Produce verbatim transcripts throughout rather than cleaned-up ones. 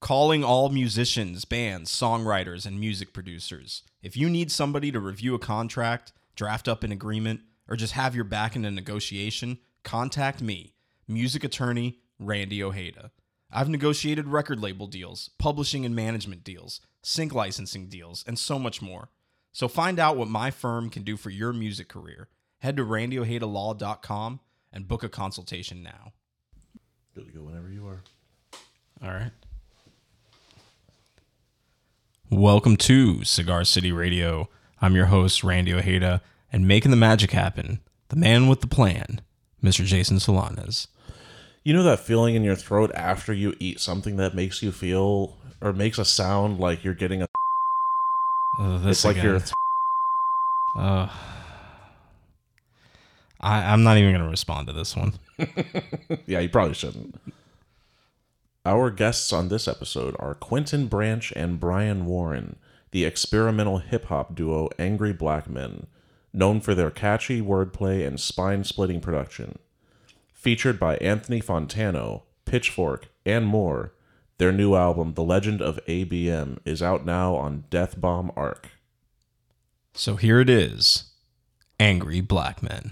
calling all musicians, bands, songwriters, and music producers. If you need somebody to review a contract, draft up an agreement, or just have your back in a negotiation, contact me, music attorney Randy Ojeda. I've negotiated record label deals, publishing and management deals, sync licensing deals, and so much more. So find out what my firm can do for your music career. Head to randy ojeda law dot com and book a consultation now. Good to go whenever you are. All right. Welcome to Cigar City Radio. I'm your host, Randy Ojeda, and making the magic happen, the man with the plan, Mister Jason Solanas. You know that feeling in your throat after you eat something that makes you feel or makes a sound like you're getting a Oh, this it's like again. you're Uh, I, I'm not even going to respond to this one. Yeah, you probably shouldn't. Our guests on this episode are Quentin Branch and Brian Warren, the experimental hip-hop duo Angry Black Men, known for their catchy wordplay and spine-splitting production. Featured by Anthony Fontano, Pitchfork, and more, their new album, The Legend of A B M, is out now on Death Bomb Arc. So here it is, Angry Black Men.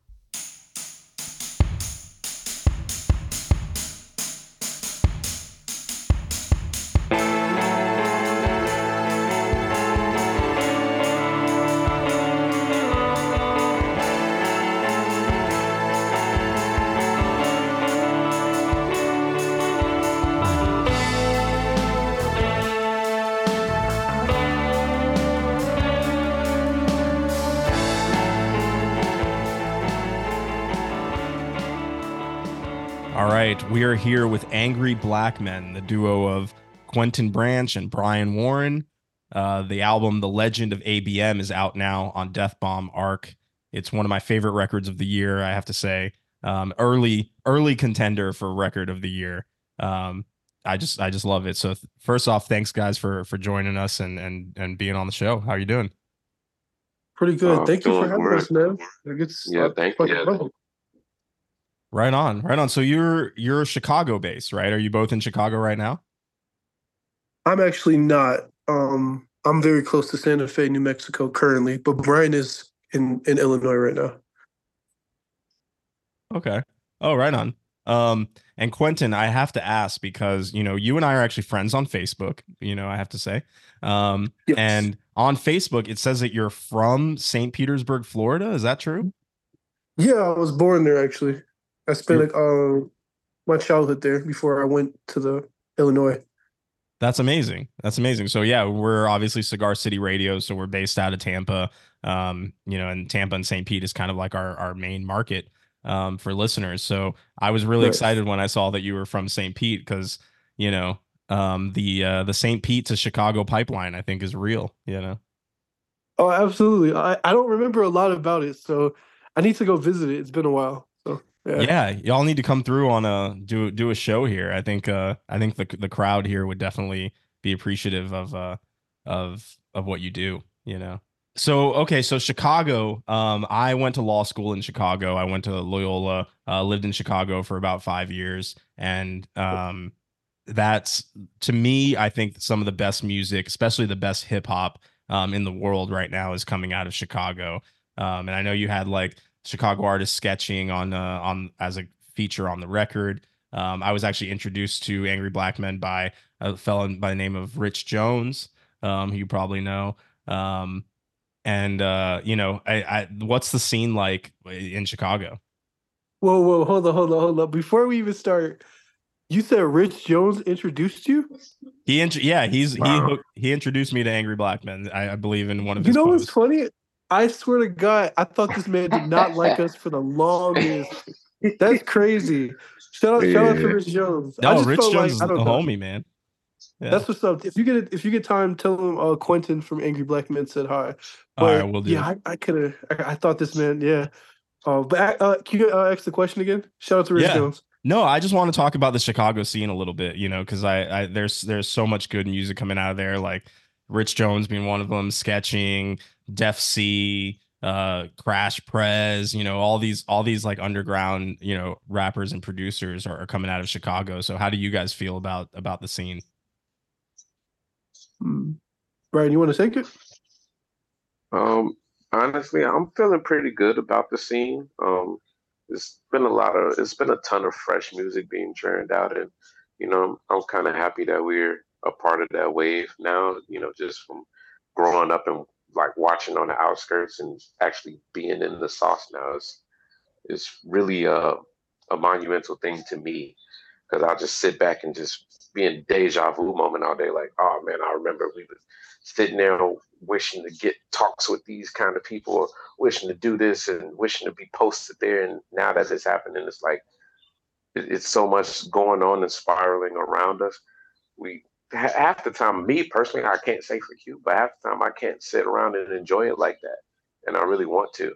All right, we are here with Angry Black Men, the duo of Quentin Branch and Brian Warren. Uh, the album The Legend of A B M is out now on Death Bomb Arc. It's one of my favorite records of the year, I have to say. Um, early early contender for record of the year. Um, I just I just love it. So th- first off, thanks guys for for joining us and and and being on the show. How are you doing? Pretty good. Oh, Thank you for feeling having great. us, man. It's, Yeah, uh, thank fucking you. fun. Right on, right on. So you're you're Chicago based, right? Are you both in Chicago right now? I'm actually not. Um, I'm very close to Santa Fe, New Mexico currently, but Brian is in, in Illinois right now. Okay. Oh, right on. Um, and Quentin, I have to ask because, you know, you and I are actually friends on Facebook, you know, I have to say. Um, Yes. and on Facebook, it says that you're from Saint Petersburg, Florida. Is that true? Yeah, I was born there actually. I spent uh, my childhood there before I went to the Illinois. That's amazing. That's amazing. So yeah, we're obviously Cigar City Radio, so we're based out of Tampa. Um, you know, and Tampa and Saint Pete is kind of like our our main market um for listeners. So I was really Nice. excited when I saw that you were from Saint Pete because, you know, um the uh the Saint Pete to Chicago pipeline I think is real, you know. Oh, absolutely. I, I don't remember a lot about it, so I need to go visit it. It's been a while. So yeah. Yeah, y'all need to come through on a do do a show here. I think uh I think the the crowd here would definitely be appreciative of uh of of what you do, you know. So okay, so Chicago, um I went to law school in Chicago. I went to Loyola, uh lived in Chicago for about five years, and um that's, to me, I think some of the best music, especially the best hip hop um in the world right now is coming out of Chicago. Um and I know you had like Chicago artists sketching on uh, on as a feature on the record. Um, I was actually introduced to Angry Black Men by a fellow by the name of Rich Jones, um, who you probably know. Um, and uh, you know, I, I, what's the scene like in Chicago? Whoa, whoa, hold on, hold on, hold on. Before we even start, you said Rich Jones introduced you? He, int- yeah, he's Wow. he hooked- he introduced me to Angry Black Men. I, I believe in one of You his know what's posts. funny? I swear to God, I thought this man did not like us for the longest. That's crazy. Shout out, shout out to Yeah. Rich Jones. I No, just Rich felt Jones like is I a don't know. homie, man. Yeah. That's what's up. If you get if you get time, tell him uh, Quentin from Angry Black Men said hi. All But right, we'll do. yeah, I, I could have. I, I thought this man. Yeah. Uh, but uh, can you uh, ask the question again? Shout out to Rich Yeah. Jones. No, I just want to talk about the Chicago scene a little bit, you know, because I, I there's there's so much good music coming out of there, like Rich Jones being one of them, sketching, Def C, uh, Crash Prez, you know, all these all these like underground, you know, rappers and producers are, are coming out of Chicago. So how do you guys feel about about the scene? Mm. Brian, you want to take it? Um, Honestly, I'm feeling pretty good about the scene. Um, it's been a lot of, it's been a ton of fresh music being churned out, and you know, I'm, I'm kind of happy that we're a part of that wave now. You know, just from growing up and like watching on the outskirts and actually being in the sauce now is is really a a monumental thing to me because I'll just sit back and just be in deja vu moment all day. Like, oh man, I remember we was sitting there wishing to get talks with these kind of people, or wishing to do this and wishing to be posted there. And now that it's happening, it's like it, it's so much going on and spiraling around us. We half the time, me personally, I can't say for you, but half the time I can't sit around and enjoy it like that, and I really want to.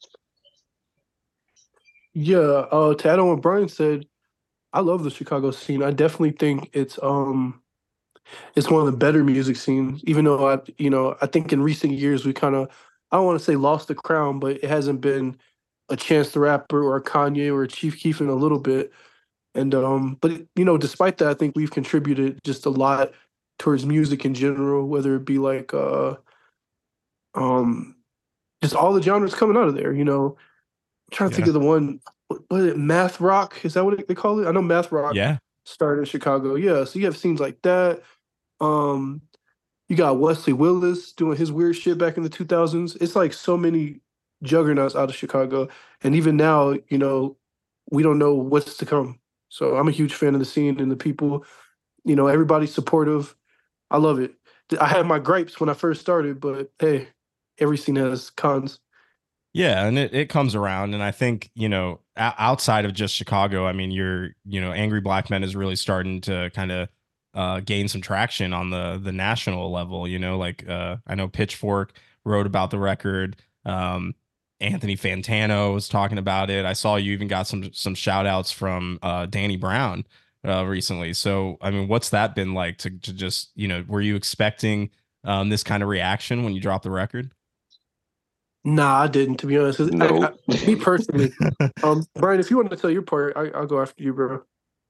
Yeah, uh, to add on what Brian said, I love the Chicago scene. I definitely think it's um it's one of the better music scenes. Even though I, you know, I think in recent years we kind of, I don't want to say lost the crown, but it hasn't been a Chance the Rapper or a Kanye or a Chief Keef in a little bit. And um, but you know, despite that, I think we've contributed just a lot towards music in general, whether it be like uh um just all the genres coming out of there. You know, I'm trying to think Yeah. of the one. What, what is it? Math rock? Is that what they call it? I know math rock Yeah. started in Chicago. Yeah, so you have scenes like that. Um, you got Wesley Willis doing his weird shit back in the two thousands. It's like so many juggernauts out of Chicago. And even now, you know, we don't know what's to come. So I'm a huge fan of the scene and the people. You know, everybody's supportive. I love it. I had my gripes when I first started, but hey, every scene has cons. Yeah, and it, it comes around, and I think you know o- outside of just Chicago, I mean, you're you know, Angry Black Men is really starting to kind of uh, gain some traction on the the national level. You know, like uh, I know Pitchfork wrote about the record. Um, Anthony Fantano was talking about it. I saw you even got some some shout outs from uh, Danny Brown uh, recently. So, I mean, what's that been like to to just you know, were you expecting um, this kind of reaction when you dropped the record? Nah, I didn't, to be honest. 'Cause I, I, Nope. me personally, um, Brian, if you want to tell your part, I, I'll go after you, bro.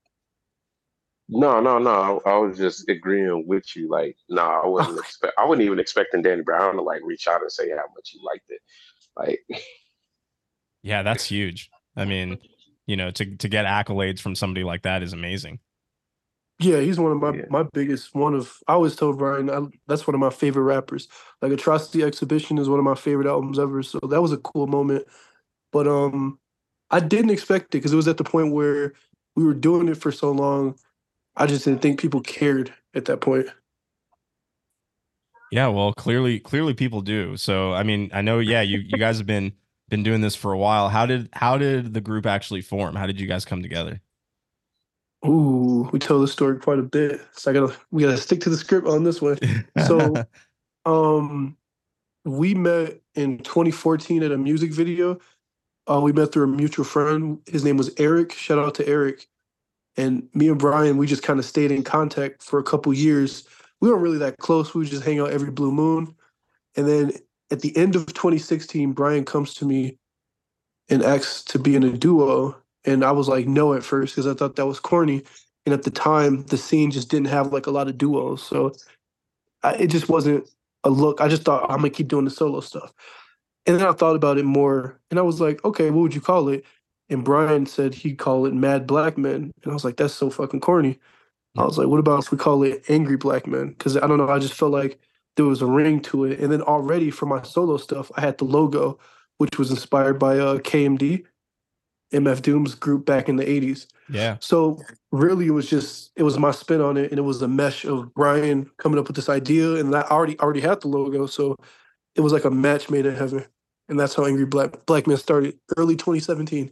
No, no, no. I, I was just agreeing with you. Like, no, I wasn't expect. I wasn't even expecting Danny Brown to like reach out and say how much he liked it. Like, Yeah, that's huge. I mean, you know, to to get accolades from somebody like that is amazing. Yeah, he's one of my yeah, my biggest one of. I always told Brian I, that's one of my favorite rappers. Like Atrocity Exhibition is one of my favorite albums ever. So that was a cool moment. But um, I didn't expect it because it was at the point where we were doing it for so long. I just didn't think people cared at that point. Yeah, well, clearly clearly people do. So, I mean, I know yeah, you you guys have been been doing this for a while. How did how did the group actually form? How did you guys come together? Ooh, we tell the story quite a bit. So I gotta we gotta stick to the script on this one. So um, we met in twenty fourteen at a music video. Uh, we met through a mutual friend. His name was Eric. Shout out to Eric. And me and Brian, we just kind of stayed in contact for a couple years. We weren't really that close. We would just hang out every blue moon. And then at the end of twenty sixteen, Brian comes to me and asks to be in a duo. And I was like, no at first because I thought that was corny. And at the time, the scene just didn't have like a lot of duos. So I, it just wasn't a look. I just thought I'm gonna keep doing the solo stuff. And then I thought about it more, and I was like, okay, what would you call it? And Brian said he'd call it Mad Black Men, and I was like, that's so fucking corny. I was like, what about if we call it Angry Black Men? Because I don't know, I just felt like there was a ring to it. And then already for my solo stuff, I had the logo, which was inspired by uh, K M D, M F Doom's group back in the eighties. Yeah. So really, it was just it was my spin on it, and it was a mesh of Brian coming up with this idea, and I already already had the logo, so it was like a match made in heaven, and that's how Angry Black Black Men started early twenty seventeen.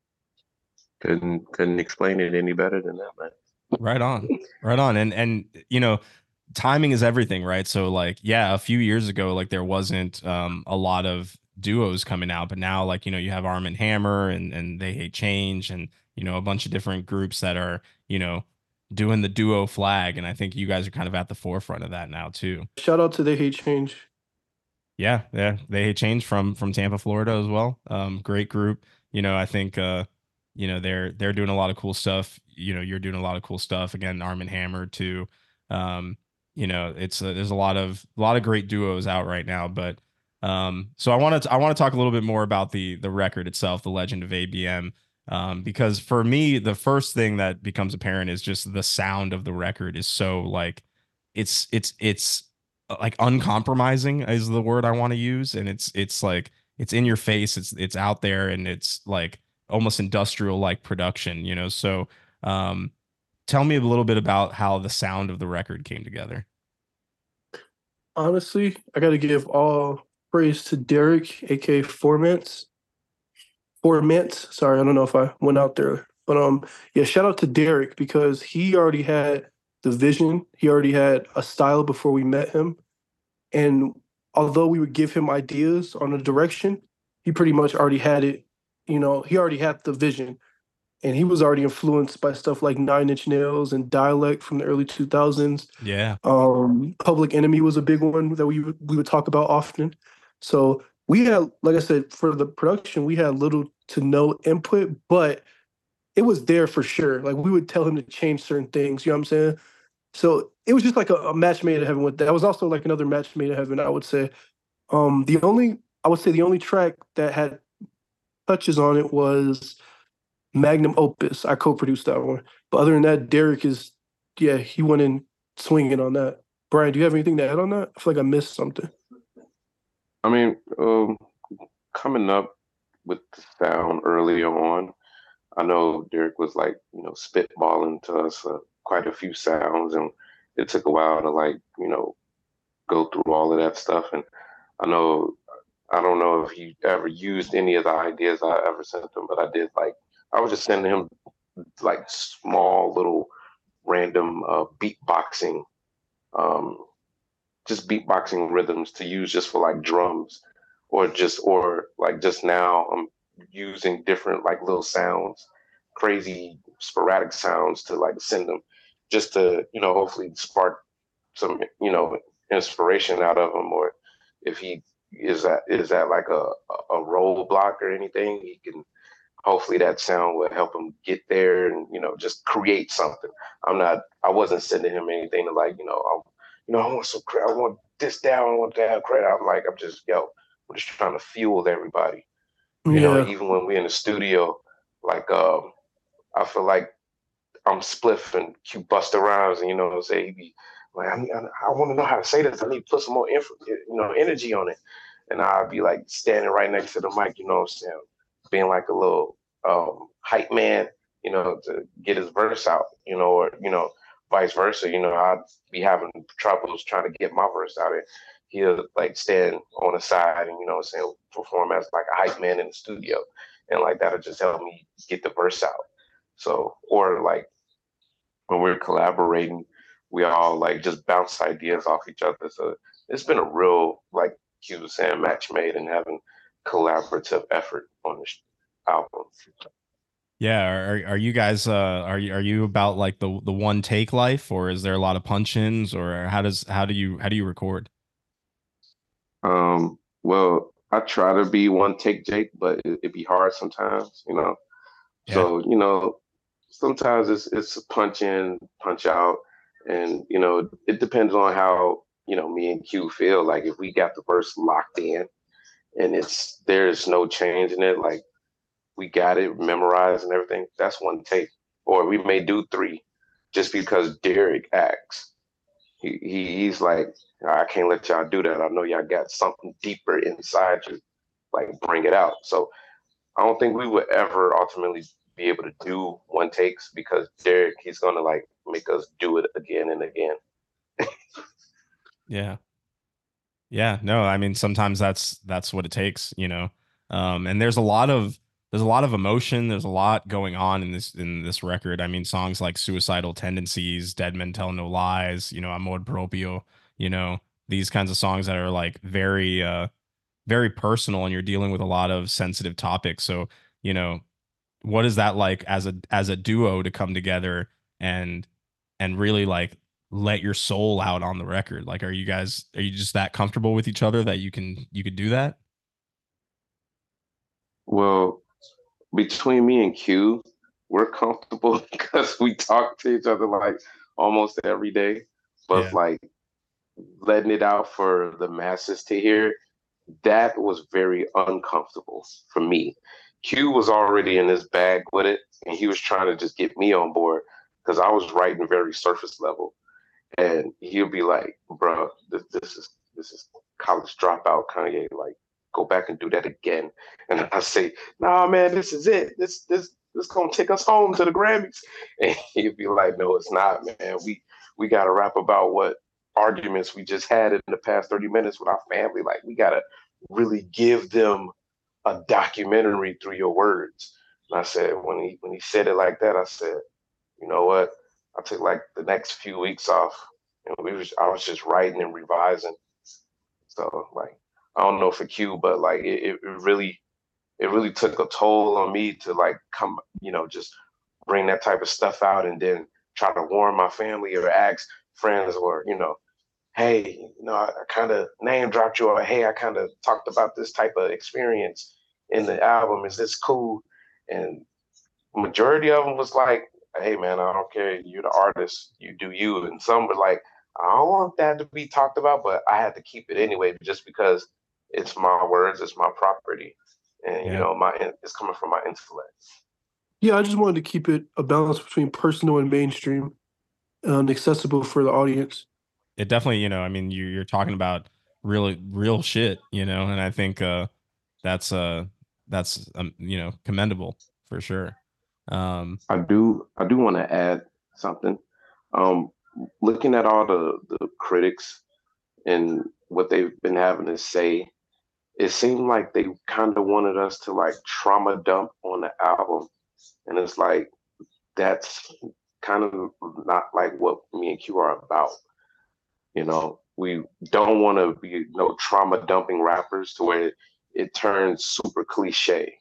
couldn't couldn't explain it any better than that, man. Right on. Right on. And and you know, timing is everything, right? So like, yeah, a few years ago, like there wasn't um a lot of duos coming out, but now like, you know, you have Arm and Hammer and and They Hate Change and you know, a bunch of different groups that are, you know, doing the duo flag. And I think you guys are kind of at the forefront of that now too. Shout out to They Hate Change. Yeah, yeah. They Hate Change from from Tampa, Florida as well. Um, great group. You know, I think uh, you know, they're they're doing a lot of cool stuff. You know, you're doing a lot of cool stuff. Again, Arm and Hammer too. Um, you know, it's a, there's a lot of a lot of great duos out right now. But um, so I want to I want to talk a little bit more about the the record itself, The Legend of A B M. Um, because for me, the first thing that becomes apparent is just the sound of the record is so like it's it's it's uh, like uncompromising is the word I want to use, and it's it's like it's in your face, it's it's out there, and it's like almost industrial like production, you know. So um, tell me a little bit about how the sound of the record came together. Honestly, I got to give all praise to Derek, aka Formants. Formants. Sorry, I don't know if I went out there, but um, yeah, shout out to Derek because he already had the vision. He already had a style before we met him, and although we would give him ideas on a direction, he pretty much already had it. You know, he already had the vision, and he was already influenced by stuff like Nine Inch Nails and Dialect from the early two thousands. Yeah. Um, Public Enemy was a big one that we would- we would talk about often. So we had, like I said, for the production, we had little to no input, but it was there for sure. Like we would tell him to change certain things. You know what I'm saying? So it was just like a, a match made in heaven with that. It was also like another match made in heaven, I would say. Um, the only I would say the only track that had touches on it was Magnum Opus. I co-produced that one. But other than that, Derek is, yeah, he went in swinging on that. Brian, do you have anything to add on that? I feel like I missed something. I mean, um, coming up with the sound early on, I know Derek was like, you know, spitballing to us uh, quite a few sounds, and it took a while to like, you know, go through all of that stuff. And I know, I don't know if he ever used any of the ideas I ever sent him, but I did like, I was just sending him like small little random uh, beatboxing, um, just beatboxing rhythms to use just for like drums, or just or like just now I'm using different like little sounds, crazy sporadic sounds to like send them, just to you know hopefully spark some you know inspiration out of him, or if he is that is that like a a roadblock or anything, he can hopefully that sound will help him get there and you know just create something. I'm not. I wasn't sending him anything to like you know. I, you know, I want some credit. I want this down. I want that credit. I'm like, I'm just yo. I'm just trying to fuel everybody. You know, Yeah. even when we're in the studio, like um, I feel like I'm Spliff and Q Busta Rhymes, and you know what I'm saying. He be like, I, I, I want to know how to say this. I need to put some more info, you know, energy on it. And I'd be like standing right next to the mic, you know what I'm saying, being like a little um, hype man, you know, to get his verse out, you know, or you know, vice versa. You know, I'd be having troubles trying to get my verse out, and he'll like stand on the side and you know, what I'm saying, perform as like a hype man in the studio, and like that'll just help me get the verse out. So, or like when we're collaborating, we all like just bounce ideas off each other. So it's been a real, like Q was saying, match made and having collaborative effort on this album. Yeah, are are you guys uh are you are you about like the the one take life, or is there a lot of punch-ins, or how does how do you how do you record? Um, well, I try to be one take Jake, but it, it be hard sometimes, you know. Yeah. So you know, sometimes it's it's a punch in, punch out, and you know, it depends on how you know me and Q feel. Like if we got the verse locked in and it's there's no change in it, like we got it memorized and everything, that's one take. Or we may do three just because Derek acts. He, he he's like, I can't let y'all do that. I know y'all got something deeper inside you. Like bring it out. So I don't think we would ever ultimately be able to do one takes because Derek, he's gonna like make us do it again and again. Yeah. Yeah, no, I mean sometimes that's that's what it takes, you know. Um, and there's a lot of there's a lot of emotion, there's a lot going on in this in this record. I mean, songs like Suicidal Tendencies, Dead Men Tell No Lies, you know, Amor Propio, you know, these kinds of songs that are like very uh very personal, and you're dealing with a lot of sensitive topics. So, you know, what is that like as a as a duo to come together and and really like let your soul out on the record? Like, are you guys are you just that comfortable with each other that you can you could do that? Well, between me and Q, we're comfortable because we talk to each other like almost every day. But Yeah. like letting it out for the masses to hear, that was very uncomfortable for me. Q was already in his bag with it, and he was trying to just get me on board because I was writing very surface level. And he'll be like, "Bro, this, this is this is college dropout Kanye. Like, go back and do that again." And I say, "Nah, man, this is it. This this this gonna take us home to the Grammys." And he'd be like, "No, it's not, man. We we gotta rap about what arguments we just had in the past thirty minutes with our family. Like, we gotta really give them a documentary through your words." And I said, when he when he said it like that, I said, "You know what? I took like the next few weeks off, and we was I was just writing and revising." So like, I don't know for Q, but like it, it really it really took a toll on me to like come, you know, just bring that type of stuff out and then try to warn my family or ask friends or, you know, "Hey, you know, I, I kind of name dropped you, or hey, I kind of talked about this type of experience in the album. Is this cool?" And majority of them was like, "Hey, man, I don't care. You're the artist. You do you." And some were like, "I don't want that to be talked about," but I had to keep it anyway, just because it's my words, it's my property, and you Yeah. know, my it's coming from my intellect. Yeah, I just wanted to keep it a balance between personal and mainstream and accessible for the audience. It definitely, you know, I mean, you you're talking about really real shit, you know, and I think uh that's uh that's um, you know, commendable for sure. Um I do I do want to add something. Um, Looking at all the the critics and what they've been having to say, it seemed like they kind of wanted us to like trauma dump on the album, and it's like that's kind of not like what me and Q are about. You know, we don't want to be you know trauma dumping rappers to where it, it turns super cliche.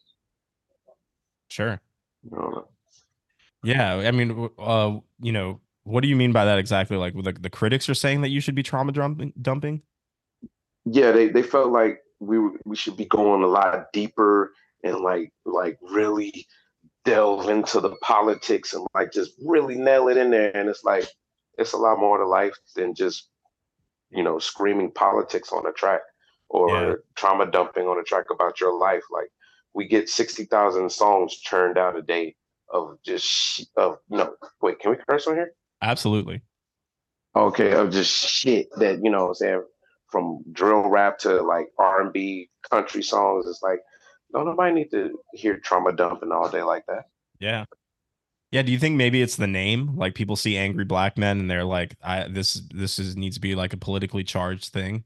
sure. You know? Yeah, I mean, w- uh, you know, what do you mean by that exactly? Like the the critics are saying that you should be trauma dumping dumping? Yeah, they, they felt like we we should be going a lot deeper and like like really delve into the politics and like just really nail it in there. And it's like it's a lot more to life than just you know screaming politics on a track Yeah. or trauma dumping on a track about your life. Like we get sixty thousand songs churned out a day of just sh- of no wait, can we curse on here? Absolutely. Okay, of just shit that you know what I'm saying, from drill rap to like R and B country songs. It's like no nobody need to hear trauma dumping all day like that. Yeah. Yeah, do you think maybe it's the name? Like people see angry black men and they're like, I this this is needs to be like a politically charged thing.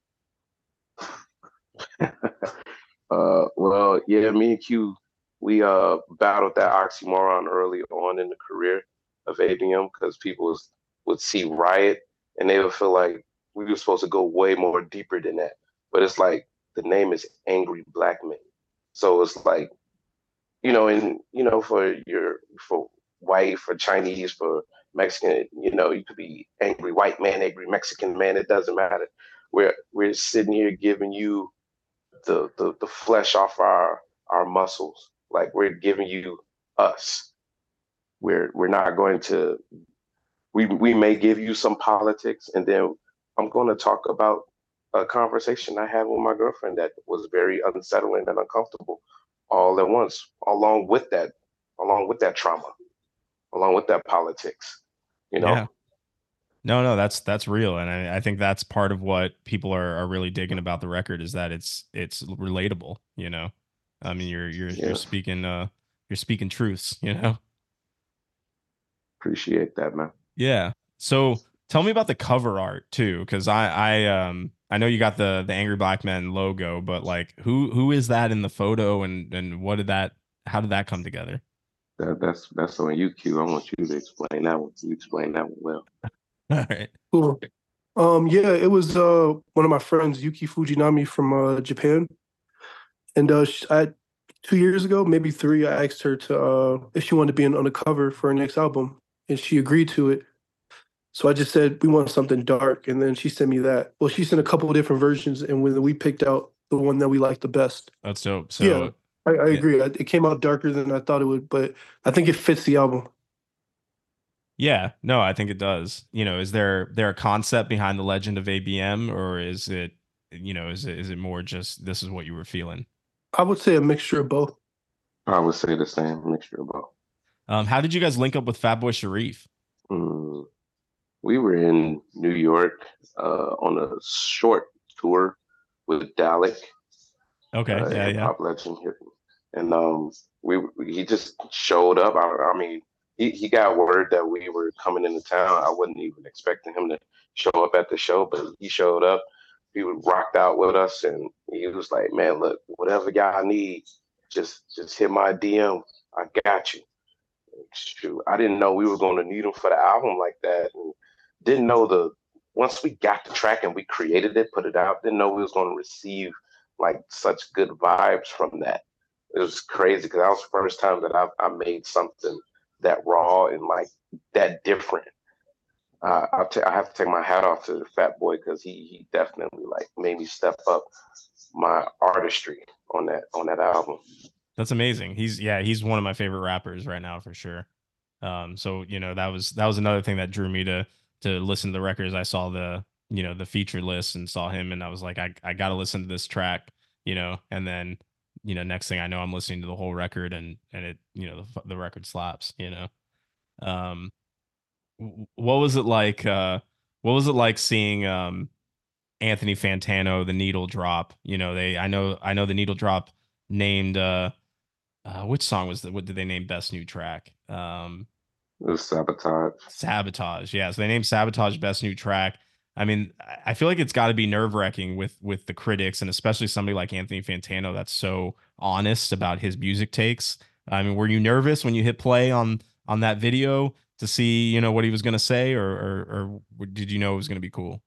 Uh, well, yeah, me and Q, we uh battled that oxymoron early on in the career of A B M because people was, would see Riot and they would feel like we were supposed to go way more deeper than that. But it's like the name is Angry Black Men, so it's like you know, and you know, for your for white, for Chinese, for Mexican, you know, you could be angry white man, angry Mexican man. It doesn't matter. We're we're sitting here giving you the the, the flesh off our our muscles. Like we're giving you us. We're we're not going to. We we may give you some politics, and then I'm going to talk about a conversation I had with my girlfriend that was very unsettling and uncomfortable all at once, along with that, along with that trauma, along with that politics. You know, Yeah. No, no, that's that's real, and I, I think that's part of what people are are really digging about the record is that it's it's relatable. You know, I mean, you're you're you're yeah, speaking uh you're speaking truths. You know. appreciate that, man. Yeah. So tell me about the cover art too, because I I um I know you got the the Angry Black Men logo, but like who who is that in the photo, and and what did that how did that come together? That, that's that's on you, Q. I want you to explain that one. You explain that one well. All right. Cool. Um, yeah, it was uh one of my friends, Yuki Fujinami from uh Japan, and uh, sh- I two years ago, maybe three, I asked her to uh if she wanted to be in, on the cover for her next album, and she agreed to it. So I just said we want something dark, and then she sent me that. Well, she sent a couple of different versions, and when we picked out the one that we liked the best. That's dope. Yeah, So I, I yeah, agree. I- It came out darker than I thought it would, but I think it fits the album. Yeah, no, I think it does. You know, is there there a concept behind the legend of A B M, or is it, you know, is it is it more just this is what you were feeling? I would say a mixture of both. I would say the same mixture of both. Um, how did you guys link up with Fatboy Sharif? Mm, we were in New York uh, on a short tour with Dalek, Okay, uh, yeah, hip yeah. hop legend here, and um, we he just showed up. I, I mean, he, he got word that we were coming into town. I wasn't even expecting him to show up at the show, but he showed up. He rocked out with us, and he was like, "Man, look, whatever y'all need, just just hit my D M. I got you." Shoot, I didn't know we were going to need him for the album like that, and didn't know the once we got the track and we created it, put it out, didn't know we was going to receive like such good vibes from that. It was crazy because that was the first time that I, I made something that raw and like that different. Uh, I'll t- I have to take my hat off to the Fat Boy because he he definitely like made me step up my artistry on that on that album. That's amazing. He's yeah, he's one of my favorite rappers right now for sure. Um, so you know that was that was another thing that drew me to to listen to the records. I saw the you know the feature list and saw him, and I was like, I I got to listen to this track, you know. And then you know next thing I know, I'm listening to the whole record, and and it you know the the record slaps, you know. Um, what was it like? Uh, what was it like seeing um Anthony Fantano, the Needle Drop? You know, they I know I know the Needle Drop named uh uh, which song was that? What did they name best new track? Um, It was sabotage. Sabotage. Yeah, so they named Sabotage best new track. I mean, I feel like it's got to be nerve wracking with with the critics, and especially somebody like Anthony Fantano that's so honest about his music takes. I mean, were you nervous when you hit play on on that video to see you know what he was going to say, or, or or did you know it was going to be cool?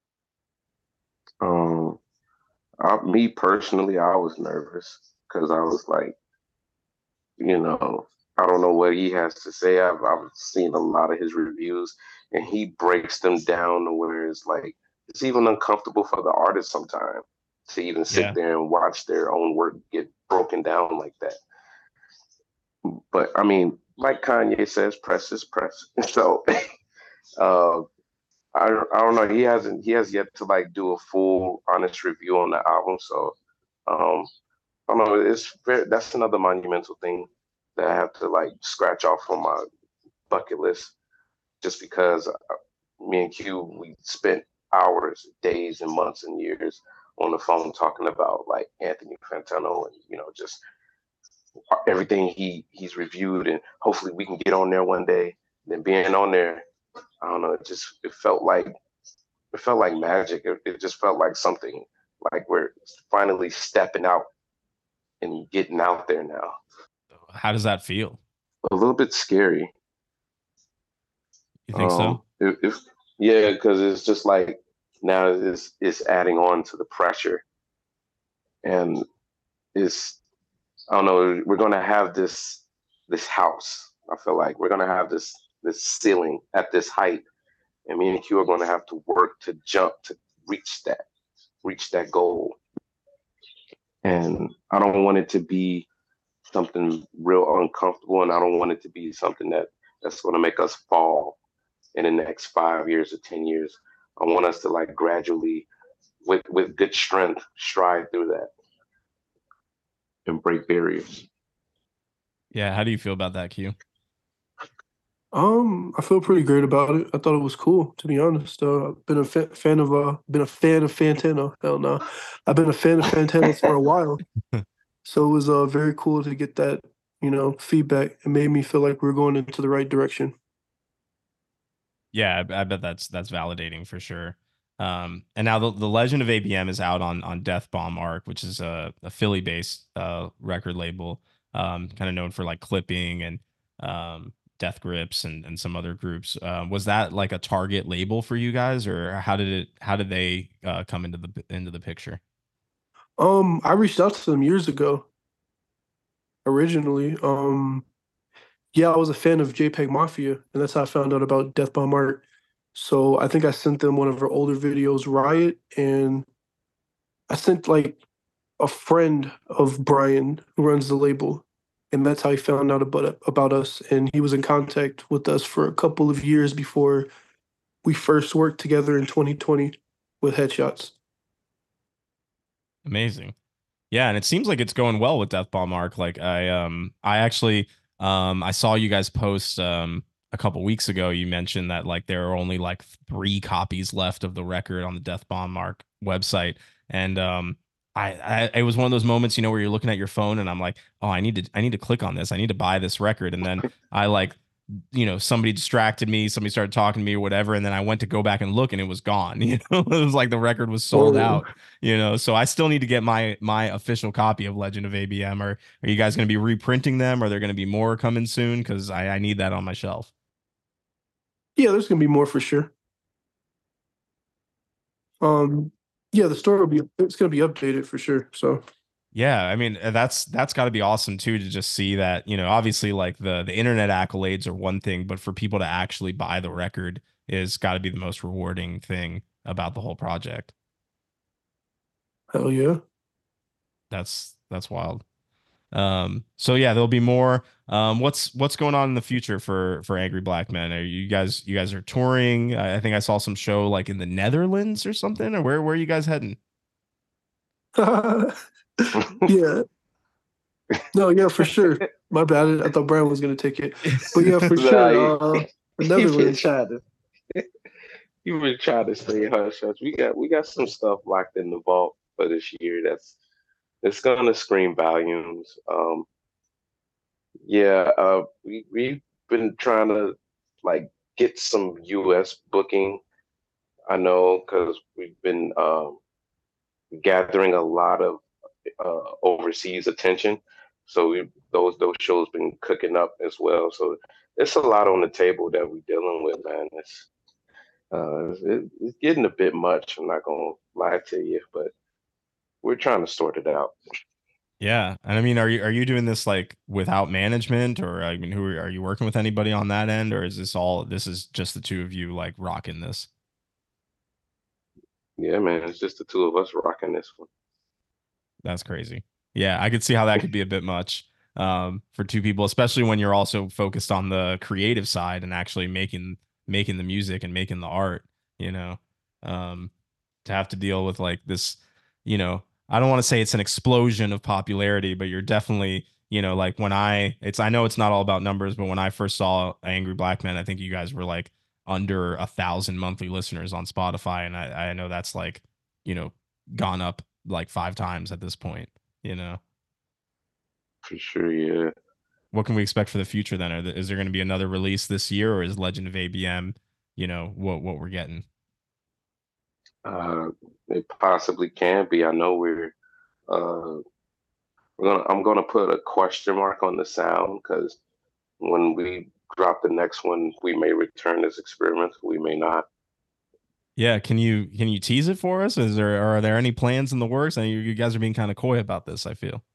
Um, I, me personally, I was nervous because I was like, you know, I don't know what he has to say. I've, I've seen a lot of his reviews, and he breaks them down to where it's like it's even uncomfortable for the artist sometimes to even sit Yeah, there and watch their own work get broken down like that. But I mean, like Kanye says, press is press. So uh, I I don't know. He hasn't he has yet to like do a full honest review on the album. So um, I don't know. It's very, that's another monumental thing that I have to like scratch off on my bucket list. Just because uh, me and Q we spent hours, days, and months and years on the phone talking about like Anthony Fantano and you know just everything he he's reviewed, and hopefully we can get on there one day. Then being on there, I don't know. It just it felt like it felt like magic. It, it just felt like something like we're finally stepping out and getting out there now. how does that feel? A little bit scary. You think Um, so? if, if yeah, because it's just like now it's it's adding on to the pressure, and it's I don't know. We're gonna have this this house. I feel like we're gonna have this this ceiling at this height, and me and Q are gonna have to work to jump to reach that reach that goal. And I don't want it to be something real uncomfortable, and I don't want it to be something that that's going to make us fall in the next five years or ten years. I want us to like gradually, with with good strength, stride through that and break barriers. Yeah. How do you feel about that, Q? Um, I feel pretty great about it. I thought it was cool, to be honest. Uh, I've been a fa- fan of uh, been a fan of Fantano. Hell no, I've been a fan of Fantano for a while. So it was uh very cool to get that, you know, feedback. It made me feel like we are going into the right direction. Yeah, I, I bet that's that's validating for sure. Um, and now the, the Legend of A B M is out on on Death Bomb Arc, which is a, a Philly based uh, record label, um, kind of known for like Clipping and um, Death Grips and and some other groups. Uh, was that like a target label for you guys, or how did it how did they uh, come into the into the picture? Um, I reached out to them years ago originally. Um, yeah, I was a fan of JPEG Mafia, and that's how I found out about Death Bomb Art. So I think I sent them one of our older videos, Riot, and I sent like a friend of Brian who runs the label, and that's how he found out about about us. And he was in contact with us for a couple of years before we first worked together in twenty twenty with Headshots. Amazing. Yeah, and it seems like it's going well with Death Bomb Arc. Like I um I actually um I saw you guys post um a couple weeks ago. You mentioned that like there are only like three copies left of the record on the Death Bomb Arc website. And um I, I it was one of those moments, you know, where you're looking at your phone and I'm like, oh, I need to I need to click on this. I need to buy this record. And then I like you know, somebody distracted me, somebody started talking to me or whatever, and then I went to go back and look and it was gone. You know, it was like the record was sold Oh, out, you know. So I still need to get my my official copy of Legend of A B M. Or are you guys going to be reprinting them? Are there going to be more coming soon? Because I, I need that on my shelf. yeah, there's gonna be more for sure. Um, yeah, the store will be it's gonna be updated for sure. So Yeah, I mean uh, that's that's got to be awesome too to just see that, you know, obviously like the the internet accolades are one thing, but for people to actually buy the record is got to be the most rewarding thing about the whole project. hell yeah. That's that's wild. Um, so yeah, there'll be more. Um, what's what's going on in the future for for Angry Black Men? Are you guys you guys are touring? I I think I saw some show like in the Netherlands or something. Or where where are you guys heading? Yeah. No, yeah, for sure. My bad. I thought Brian was gonna take it. But yeah, for Nah, sure. you- Uh, the You've been Netherlands. trying to you've been trying to stay hush hush. We got we got some stuff locked in the vault for this year. That's it's gonna scream volumes. Um, yeah, uh, we we've been trying to like get some U S booking. I know because we've been um, gathering a lot of uh, overseas attention. So we, those those shows been cooking up as well. So it's a lot on the table that we're dealing with, man. It's uh, it, it's getting a bit much. I'm not gonna lie to you, but we're trying to sort it out. Yeah, and I mean, are you are you doing this like without management, or I mean, who are, are you working with anybody on that end, or is this all this is just the two of you like rocking this? Yeah, man, it's just the two of us rocking this one. That's crazy. Yeah, I could see how that could be a bit much um, for two people, especially when you're also focused on the creative side and actually making making the music and making the art. You know, um, to have to deal with like this, you know, I don't want to say it's an explosion of popularity, but you're definitely, you know, like when I, it's, I know it's not all about numbers, but when I first saw Angry Black Men, I think you guys were like under a thousand monthly listeners on Spotify. And I, I know that's like, you know, gone up like five times at this point, you know. For sure, yeah. What can we expect for the future then? Are the, is there going to be another release this year, or is Legend of A B M, you know, what what we're getting? Uh, it possibly can be. I know we're uh, we're gonna. I'm gonna put a question mark on the sound because when we drop the next one, we may return as experiments. We may not. Yeah, can you can you tease it for us? Is there are there any plans in the works? I mean, you, you guys are being kind of coy about this, I feel.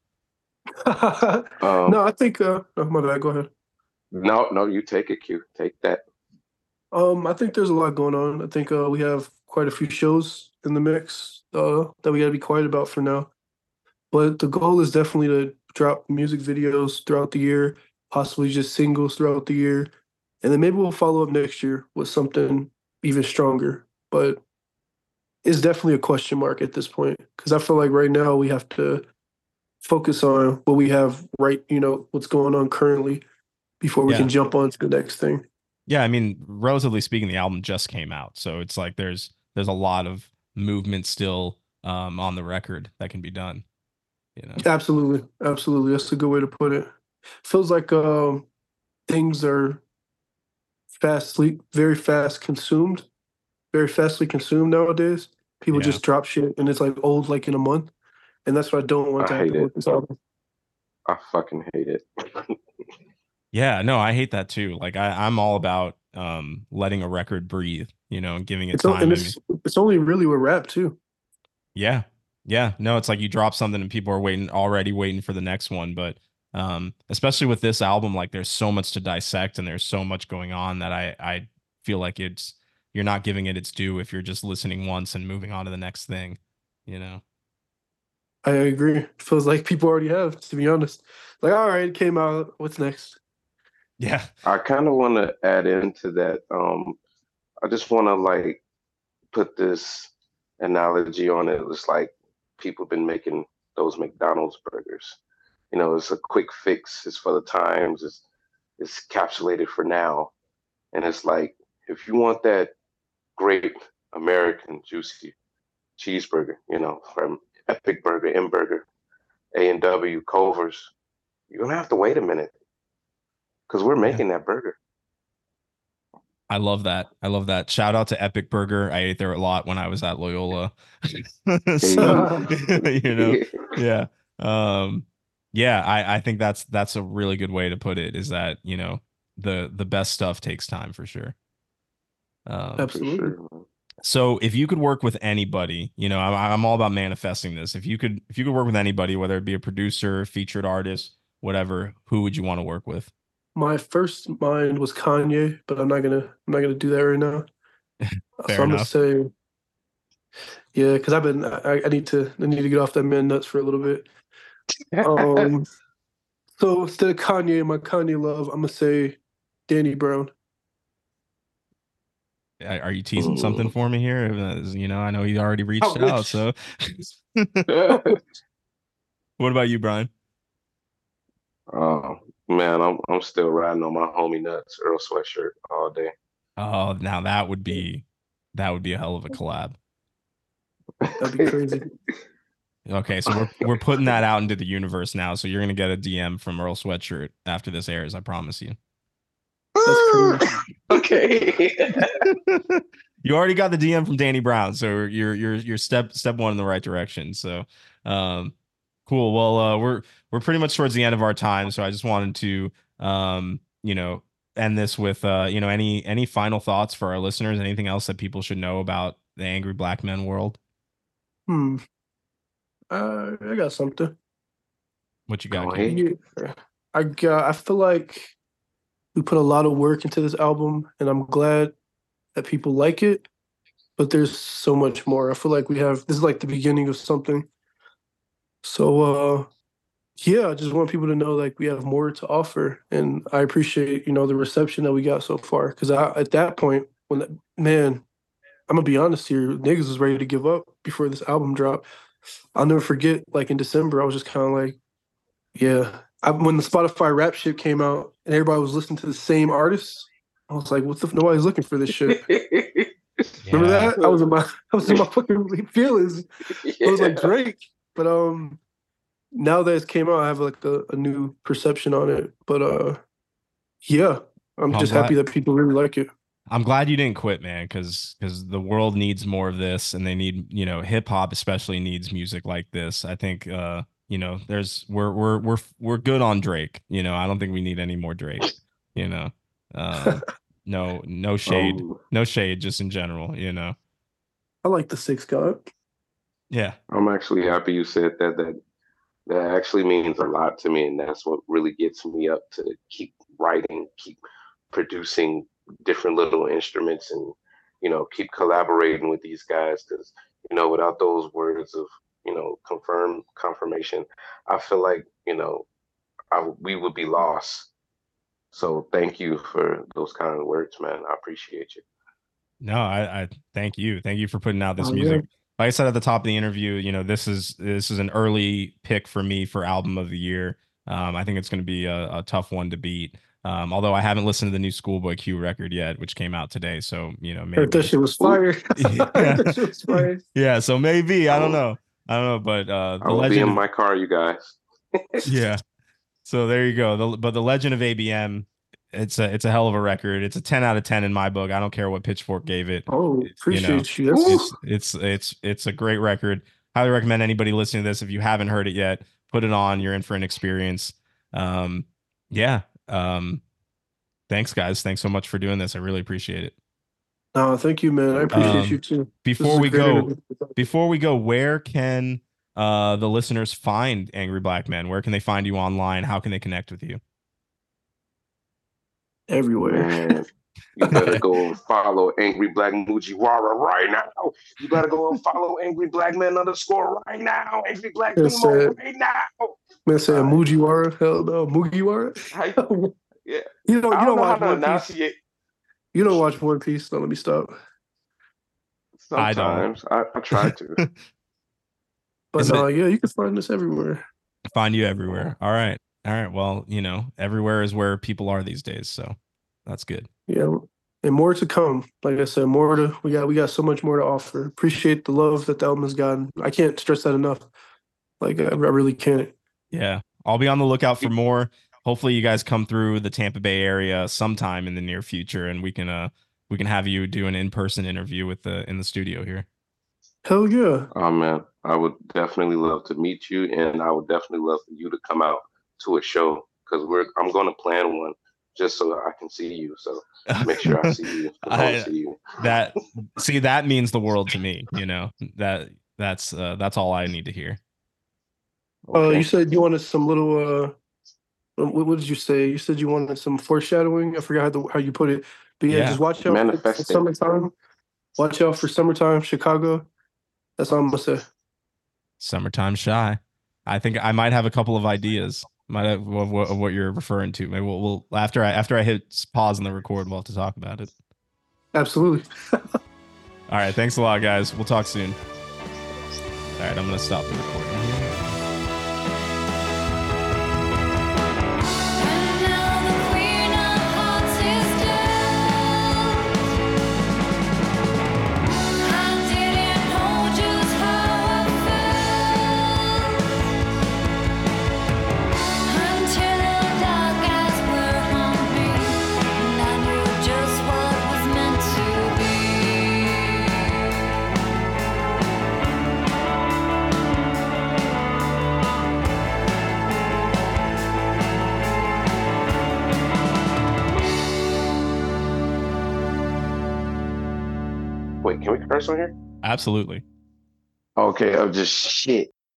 Um, No, I think. Uh, oh, my bad. Go ahead. no, no, you take it, Q. Take that. Um, I think there's a lot going on. I think uh, we have quite a few shows in the mix uh, that we got to be quiet about for now. But the goal is definitely to drop music videos throughout the year, possibly just singles throughout the year, and then maybe we'll follow up next year with something even stronger. But it's definitely a question mark at this point because I feel like right now we have to focus on what we have right, you know, what's going on currently before we Yeah. can jump on to the next thing. Yeah, I mean, relatively speaking, the album just came out, so it's like there's there's a lot of movement still um, on the record that can be done. You know, Absolutely, absolutely. That's a good way to put it. Feels like um, things are fastly, very fast consumed, very fastly consumed nowadays. People Yeah. just drop shit and it's like old, like in a month, and that's what I don't want I to hate happen it. with this album. I fucking hate it. yeah, no, I hate that too. Like I, I'm all about um, letting a record breathe, you know, and giving it It's o- time. and I mean, it's it's only really with rap too. yeah. Yeah. No, it's like you drop something and people are waiting already waiting for the next one. But um, especially with this album, like there's so much to dissect and there's so much going on that I, I feel like it's you're not giving it its due if you're just listening once and moving on to the next thing, you know. I agree. Feels like people already have, to be honest. Like, all right, it came out. What's next? Yeah. I kind of want to add into that. Um, I just want to like put this analogy on it. It's like people been making those McDonald's burgers. You know, it's a quick fix. It's for the times. It's it's capsulated for now. And it's like if you want that great American juicy cheeseburger, you know, from Epic Burger, M Burger, A and W, Culver's, you're gonna have to wait a minute because we're Yeah. making that burger. I love that. I love that. Shout out to Epic Burger. I ate there a lot when I was at Loyola. So, you know, yeah. Um, yeah, I, I think that's that's a really good way to put it, is that, you know, the the best stuff takes time for sure. Um, For Absolutely. sure, man. so if you could work with anybody, you know, I'm I'm all about manifesting this. If you could if you could work with anybody, whether it be a producer, featured artist, whatever, who would you want to work with? My first mind was Kanye, but I'm not gonna I'm not gonna do that right now. Fair so I'm gonna enough. say, yeah, because I've been I, I need to I need to get off that man nuts for a little bit. Um, so instead of Kanye, my Kanye love, I'm gonna say Danny Brown. Are are you teasing something Mm. for me here? Uh, You know, I know he already reached I out. wish. So, what about you, Brian? Oh man, I'm I'm still riding on my homie nuts, Earl Sweatshirt all day. Oh, now that would be that would be a hell of a collab. That'd be crazy. Okay, so we're we're putting that out into the universe now. So you're gonna get a D M from Earl Sweatshirt after this airs. I promise you. That's crazy. Okay. You already got the D M from Danny Brown, so you're you're you're step step one in the right direction. So, um, cool. Well, uh, we're we're pretty much towards the end of our time, so I just wanted to, um, you know, end this with, uh, you know, any any final thoughts for our listeners? Anything else that people should know about the Angry Black Men world? Hmm. Uh, I got something. What you Go got, Q? ahead. Yeah. I got. I feel like we put a lot of work into this album, and I'm glad that people like it. But there's so much more. I feel like we have. This is like the beginning of something. So, uh, yeah, I just want people to know like we have more to offer, and I appreciate you know the reception that we got so far. Because I at that point, when that, man, I'm gonna be honest here, niggas was ready to give up before this album dropped. I'll never forget. Like in December, I was just kind of like, yeah. I, when the Spotify rap shit came out and everybody was listening to the same artists, I was like, what the? F- Nobody's looking for this shit. Remember Yeah. that? I was in my I was in my fucking feelings. I was like Yeah. Drake. But um now that it came out, I have like a, a new perception on it. But uh yeah, I'm Well, I'm just happy glad that people really like it. I'm glad you didn't quit, man, because because the world needs more of this, and they need, you know, hip hop especially needs music like this. I think, uh, you know, there's we're we're we're we're good on Drake. You know, I don't think we need any more Drake. You know, um, no no shade, Um, no shade, just in general. You know, I like the Six God. yeah, I'm actually happy you said that. That that actually means a lot to me, and that's what really gets me up to keep writing, keep producing different little instruments, and you know, keep collaborating with these guys. Because you know, without those words of you know confirm confirmation, I feel like you know I, we would be lost. So thank you for those kind of words, man. I appreciate you. no, I I thank you, thank you for putting out this Oh yeah. music. Like I said at the top of the interview, you know, this is this is an early pick for me for album of the year. Um, I think it's going to be a, a tough one to beat. Um, although I haven't listened to the new Schoolboy Q record yet, which came out today. So, you know, Heard that maybe. shit was Ooh, fire. Heard Yeah. that shit was fire. Yeah. So maybe, I don't I, know. I don't know, but uh, I the will be in legend of, my car, you guys. yeah. So there you go. The, but the legend of A B M, it's a, it's a hell of a record. It's a ten out of ten in my book. I don't care what Pitchfork gave it. Oh, It's, you know, appreciate you. That's Ooh. it's, it's, it's, it's a great record. Highly recommend anybody listening to this. If you haven't heard it yet, put it on. You're in for an experience. Um, yeah. Um, thanks guys. Thanks so much for doing this. I really appreciate it. no, thank you, man. I appreciate you Um, too. This before is a we great go, interview. before we go, where can uh the listeners find Angry Black Men? Where can they find you online? How can they connect with you? Everywhere. Man, You better go and follow Angry Black Mujiwara right now. You better go and follow Angry Black Man underscore right now. Angry Black Man Primo said, right now. man said All right. Mujiwara. Hell no, Mugiwara. How, yeah. You know, I you don't don't know how watch to One Piece. enunciate. You don't watch One Piece. No, let me stop. I don't. Sometimes I, I try to. But Is no, it- yeah, you can find this everywhere. Find you everywhere. All right. All right. Well, you know, everywhere is where people are these days. So that's good. Yeah, and more to come. Like I said, more to we got. We got so much more to offer. Appreciate the love that the album has gotten. I can't stress that enough. Like I, I really can't. Yeah. I'll be on the lookout for more. Hopefully you guys come through the Tampa Bay area sometime in the near future and we can uh we can have you do an in-person interview with the in the studio here. Hell yeah. Oh man, I would definitely love to meet you, and I would definitely love for you to come out to a show because we're. I'm going to plan one just so I can see you. So make sure I see you. I want to I see you. that see that means the world to me, you know. That that's uh, that's all I need to hear. Uh, Okay. you said you wanted some little. Uh, what, what did you say? You said you wanted some foreshadowing. I forgot how, the, how you put it. But yeah, Yeah. just watch out for, for Manifesting. summertime. Watch out for summertime, Chicago. That's all I'm gonna say. Summertime Shy. I think I might have a couple of ideas. Might have of, what- of what you're referring to. Maybe we'll, we'll after I after I hit pause on the record, we'll have to talk about it. Absolutely. All right. Thanks a lot, guys. We'll talk soon. All right. I'm gonna stop the recording. And now the queen of hearts is dead. I didn't know just how I felt until the dark eyes were on me, and I knew just what was meant to be. Wait, can we curse on here? Absolutely. Okay, I'm just shit.